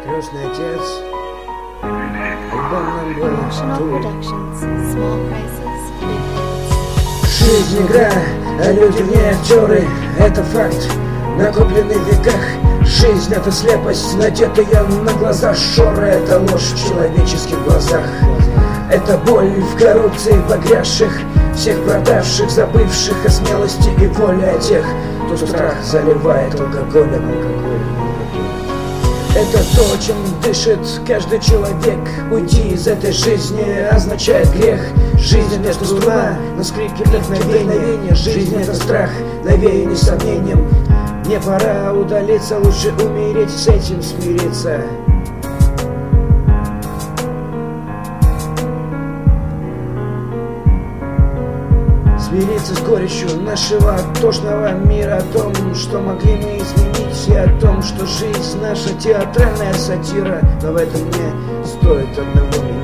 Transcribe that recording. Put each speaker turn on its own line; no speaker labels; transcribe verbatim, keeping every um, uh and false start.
Крестный отец. Альбом номер Жизнь игра, а люди в ней актеры. Это факт, накопленный в веках. Жизнь — это слепость, надетая на глаза шоры. Это ложь в человеческих глазах. Это боль в коррупции погрязших, всех продавших, забывших о смелости и воле, о тех, кто страх заливает алкоголем. Это то, чем дышит каждый человек. Уйти из этой жизни означает грех. Жизнь — это струна на скрипке вдохновения. Жизнь — это страх, навеянный сомнением. Мне пора удалиться, лучше умереть, с этим смириться. Смириться с горечью нашего тошного мира, о том, что могли мы изменить, и о том, что жизнь наша театральная сатира. Но в этом не стоит одного мира.